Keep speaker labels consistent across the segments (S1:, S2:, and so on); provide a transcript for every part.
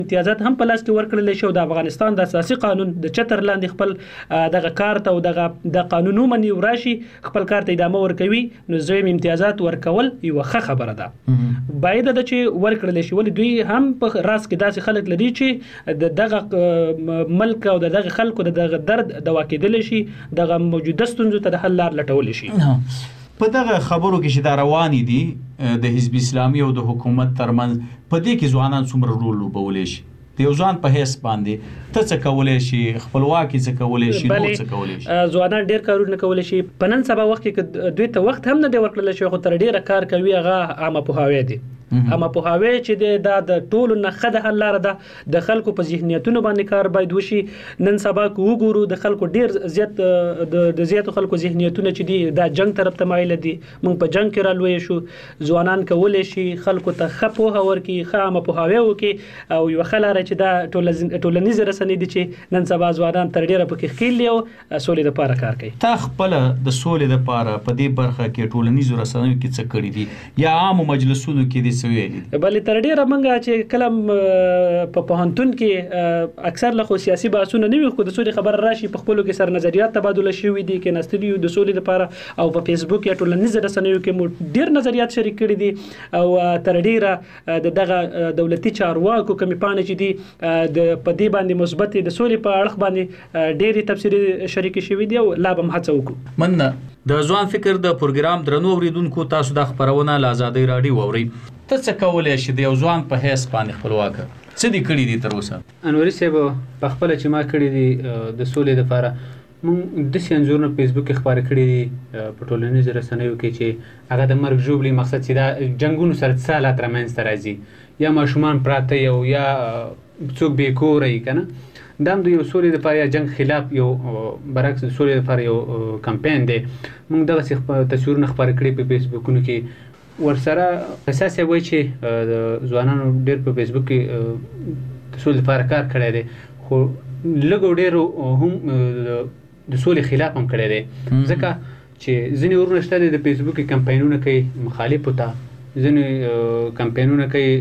S1: امتیازات هم په لاس کې ورکړل شي او د افغانستان د اساسي قانون د چتر لاندې خپل دغه کار ته او دغه د قانونو منی وراشي خپل کار ته ادامه ورکوي نو زویم امتیازات ورکول یو ښه خبره ده. باید د چې ورکړل شي ولې دوی هم په راس کې داسې خلک لري چې دغه ملک او دغه خلکو دغه درد دوا کېدل شي دغه موجوده ستونزو ته د حل لار لټول شي.
S2: په دغه خبرو کې چې دا روانې دي د حزب اسلامي او د حکومت ترمنځ په دې کې ځوانان څومره رول لوبولی شي؟ د یو ځوان په حیث باندې ته څه کولی شي، خپلواکي څه کولی شي، نور څه کولی شي؟
S1: ځوانان ډېر کارونه کولی شي. په نن سبا وخت کې دوی ته وخت هم نه دی ورکړل شوی خو تر ډېره کار کوي هغه عامه پوهاوی دی. عامه پوهاوی چې دا د ټولو نه ښه د حل لاره ده. د خلکو په ذهنیتونو باندې کار باید وشي. نن سبا که وګورو د خلکو ډېر زیات د زیاتو خلکو ذهنیتونه چې دي دا جنگ طرف ته مایل دي. موږ په جنگ کې رالوی شو. ځوانان کولی شي خلکو ته ښه پوهه ورکړي، ښه عامه پوهاوی وکړي او یوه ښه لاره چې دا ټولنیزې رسنۍ دي چې نن سبا ځوانان تر ډېره پکې ښکیل دي او سولې دپاره کار کوي.
S2: تا خپله د سولې دپاره په دې برخه کې ټولنیزو رسنیو کې څه کړي دي یا عامو مجلسونو کې دي څه ویلي؟
S1: بلې تر ډېره موږ چې کله په پوهنتون کې اکثر له خو سیاسي بحثونه نه وي خو د سولې خبره راشي په خپلو کې سر نظریات تبادله شوي دي کېناستلي د سولې دپاره او په فیسبوک یا ټولنیزو رسنیو کې مو ډېر نظریات شریک کړي دي او تر ډېره د دغه دولتي چارواکو کمې پاڼې چې دي په دې باندې مثبت د سولې په اړخ باندې ډېرې تبصرې شریکې شوي دي او لا به هم هڅه وکړو.
S2: مننه. د ځوان فکر د پروګرام درنو اوریدونکو تاسو د خبرونه له ازادۍ راډیو واورئ. ته څه کولی شي د یو ځوان په حیث باندې خپلواکه څه دي کړي دي تر اوسه؟
S3: انوري صاحب په خپله چې ما کړي دي د سولې دپاره موږ داسې انځورونه په فیسبوک کې خپاره کړي دي په ټولنیزو رسنیو کې چې هغه د مرګ ژوبلې مقصد چې دا جنګونو سره څه حالات رامنځته راځي یا ماشومان پراته یو یا څوک بې کوره یي که نه دا هم د یو سولې دپاره یا جنګ خلاف یو برعکس د سولې دپاره یو کمپین دی. موږ دغسې تصویرونه خپاره کړي په فیسبوکونو کې. ورسره اساس یې وایي چې د ځوانانو ډېر په فیسبوک کې د سولې لپاره کار کړی دی خو لږ او ډېرو هم د سولې خلاف هم کړی دی ځکه چې ځینې ورونه شته دی د فیسبوک کې کمپینونه کوي مخالفو ته، ځینې کمپینونه کوي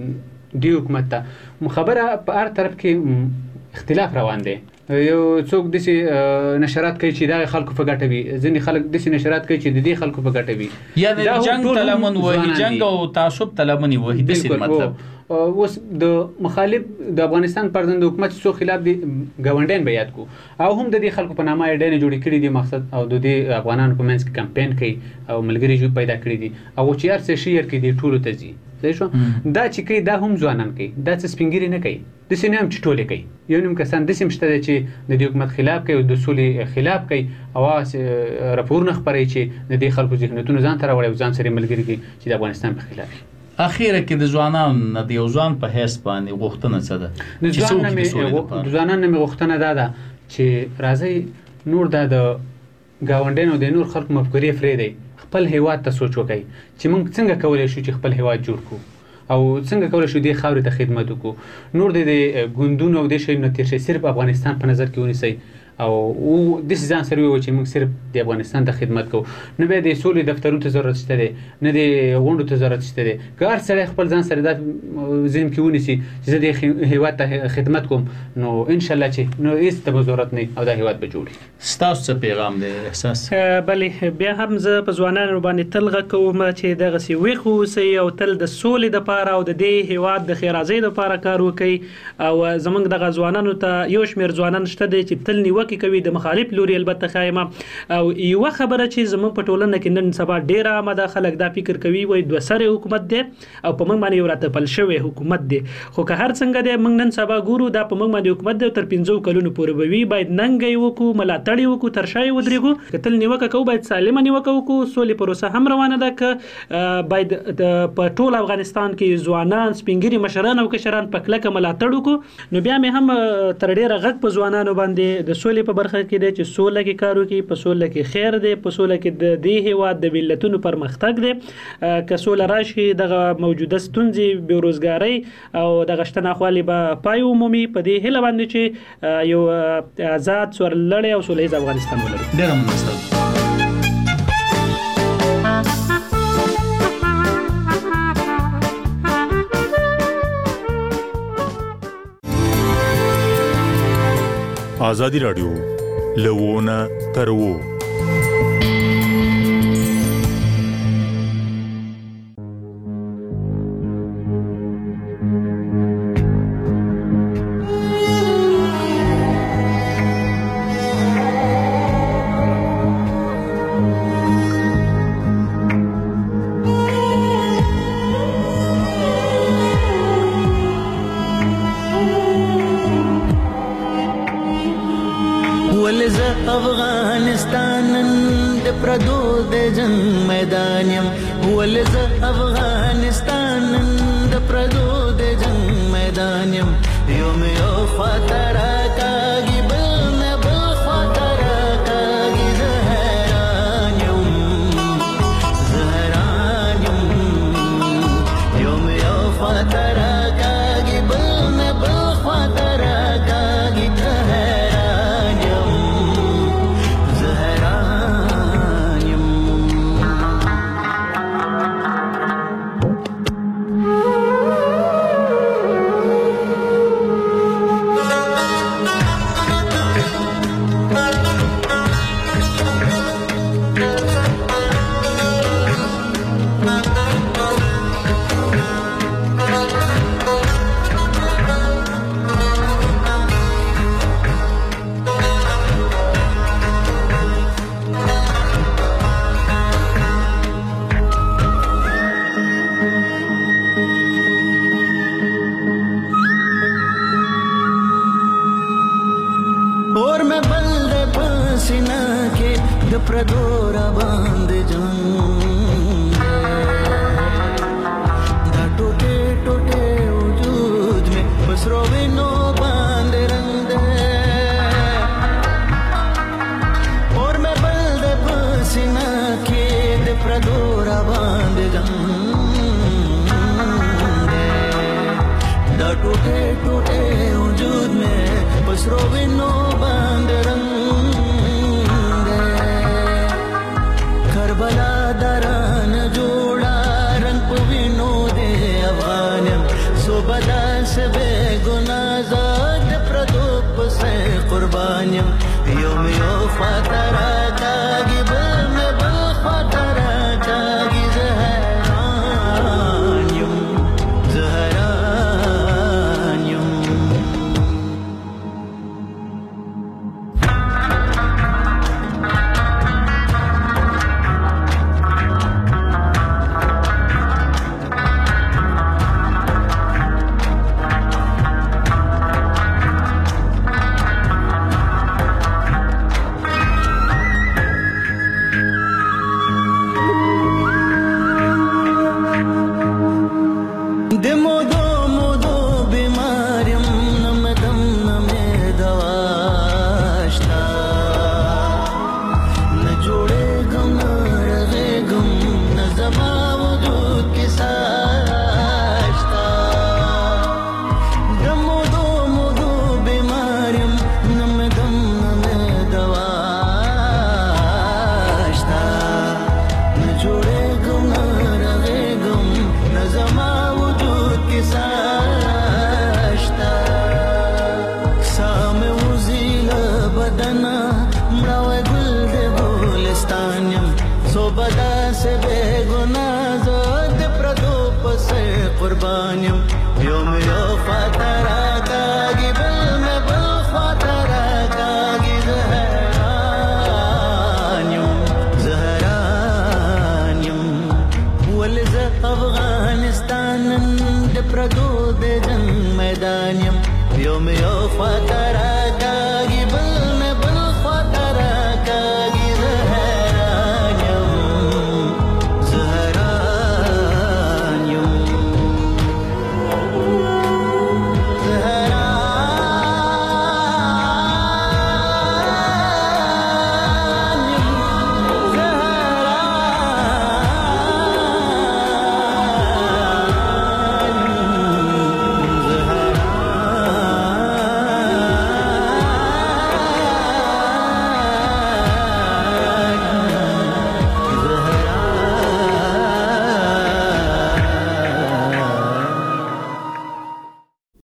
S3: دی حکومت ته. خبره په هر طرف کې اختلاف روان دی. یو څوک داسې نشرات کوي چې دا خلکو په ګټه وي، ځینې خلک داسې نشرات کوي چې د دې خلکو په ګټه وي
S2: یا د جنګ تلمن وهي، جنګ او تعصب تلمن وهي. داسې مطلب
S3: اوس د مخالف د افغانستان پر ضد حکومت څو خلاف دي ګاونډیان به یاد کو او هم د دې خلکو په نامه ډېرې جوړې کړي دي مقصد او د دې افغانانو په منځ کې کمپین کوي او ملګري جو پیدا کړي دي او چې هر څه شیر کې دي ټولو ته ځي. صحیح شو. دا چې کوي دا هم ځوانان کوي، دا څه سپینګیري نه کوي، داسې نه هم چې ټولې کوي. یو نیم کسان داسې هم شته دی چې د دې حکومت خلاف کوي او د سولې خلاف کوي او هغه راپورونه خپروي چې د دې خلکو ذهنیتونه ځان ته راوړي او ځان سره ملګري کوي چې د افغانستان په خلاف.
S2: اخیره کې د ځوانانو د یو ځوان په حیث باندې غوښتنه څه ده؟
S3: د ځوانانو مې غوښتنه دا ده چې راځئ نور دا د ګاونډیانو د نور خلکو مفکورې پرېږدئ، خپل هیواد ته سوچ وکړئ چې موږ څنګه کولی شو چې خپل هیواد جوړ کړو او څنګه کولی شو دې خاورې ته خدمت وکړو. نور د ګوندونو او دې شیانو نه تېر شئ، صرف افغانستان په نظر کې ونیسئ او داسې ځان سره ووایئ چې موږ صرف د افغانستان ته خدمت کوو. نه بیا د سولې دفترونو ته ضرورت شته دی، نه د غونډو ته ضرورت شته دی. که هر سړی خپل ځان سره دا ذهن کې ونیسي چې زه د هیواد ته خدمت کوم نو انشاءالله چې نو هېڅ ته به ضرورت نه او دا هیواد به جوړي.
S2: ستاسو څه پیغام دی احساس؟
S1: بلې بیا هم زه په ځوانانو باندې تل غږ کوم چې دغسې ویښ اوسئ او تل د سولې دپاره او د دې هیواد د ښېرازۍ دپاره کار وکړئ. او زموږ دغه ځوانانو ته یو شمېر ځوانان شته دی چې تل نیوکې کوي د مخالف لوري البته خایمه. او یوه خبره چې زموږ په ټولنه کې نن سبا ډېره عامه ده، خلک دا فکر کوي وایي دوه سرې حکومت دی او په موږ باندې یو راتپل شوی حکومت دی. خو که هر څنګه دی موږ نن سبا ګورو دا په موږ باندې حکومت دی تر 15 کلونو پورې به وي. باید ننګ یې وکړو، ملاتړ یې وکړو، تر شا یې ودرېږو. که تل نیوکه کوو باید سالمه نیوکه وکړو. سولې پروسه هم روانه ده که باید په ټول افغانستان کې ځوانان سپینګیري مشران او کشران په کلکه ملاتړ وکړو. نو بیا مې هم تر ډېره غږ په ځوانانو باندې د سولې په برخه کې دی چې سوله کې کار وکړي، په سوله کې خیر دی، په سوله کې د دې هیواد د ملتونو پرمختګ دی. که سوله راشي دغه موجوده ستونزې بېروزګارۍ او دغه شته ناخوالې به پای ومومي. په دې هیله باندې چې یو آزاد سرلوړی او سوله ییز افغانستان ولرو.
S2: ډېره مننه.
S4: ازادي رادیو لوونه ترو
S5: افغانستان د پردو د جنگ میدان یم ولز افغانستان د پردو د جنگ میدان یم یوم یو خاطر کاږي بل نه بل خاطر کاږي زهران یم یوم یو خاطر کاږي بل نه بل خاطر کاږي پردورا باندې جنگ دا ټوټه ټوټه وجود میں بسرو وینو باندې رنگ دے اور میں بل دے پسینا کې د پردورا باندې جنگ دا ټوټه ټوټه وجود میں بسرو وینو باندې رنگ کربلا دران جوړا رنگ پوینو دے افغانم صوبدا سے بے گناہ زاد پردو پسے قربانیم یوم یو خاطر کاږي بل میں بل خاطر کاږي زهران یم قربانیم یوم یو خاطر کاږي بل میں بل خاطر کاږي زهران یم ولز افغانستان د پردو د جنگ میدان یم یوم یو خاطر